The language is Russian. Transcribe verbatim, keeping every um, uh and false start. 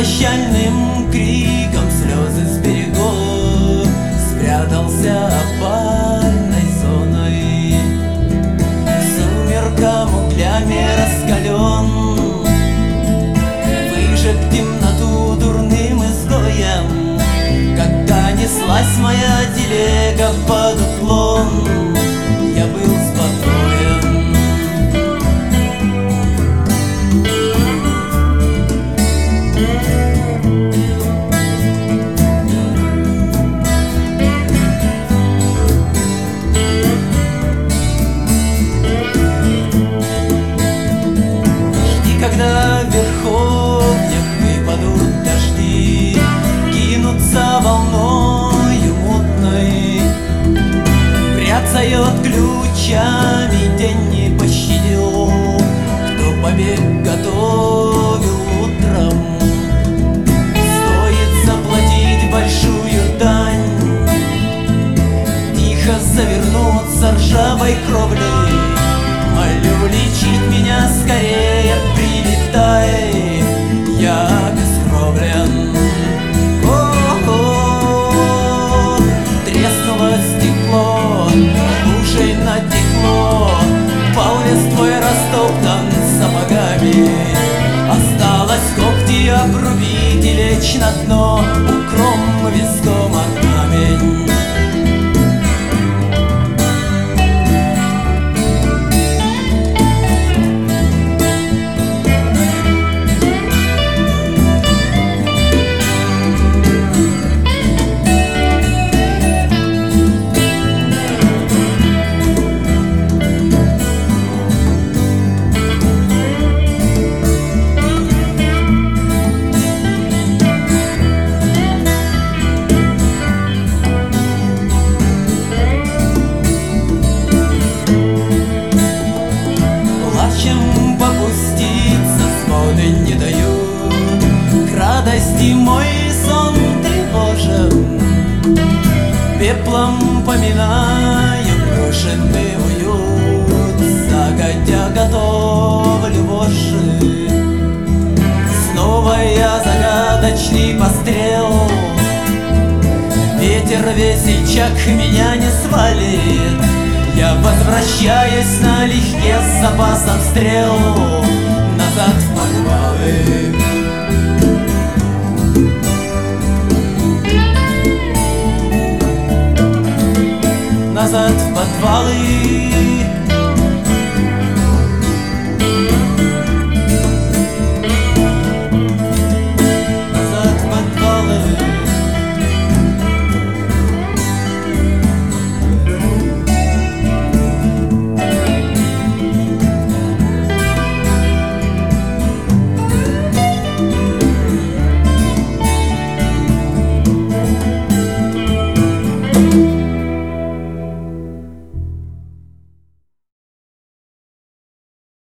прощальным криком слезы с берегов спрятался опальной зоной. Сумеркам углями раскален, выжег темноту дурным изгоем. Когда неслась моя телега под уклон, я был спокоен. Когда в верховьях выпадут дожди, кинутся волною мутной, бряцает ключами, день не пощадил, кто побег готовил утром. Стоит заплатить большую дань, тихо завернуться ржавой кровлей. Молю лечить меня скорее, прилетай, я обескровлен. О-о-о, треснуло стекло, лужей натекло, пал листвой растоптан сапогами. Осталось когти обрубить и лечь на дно, укром виском от камень. Попуститься своды не дают, к радости мой сон тревожен. Пеплом поминаю брошенный уют, загодя готовлю вожжи. Снова я загадочный пострел, ветер весельчак меня не свалит. Я возвращаюсь налегке с запасом стрел назад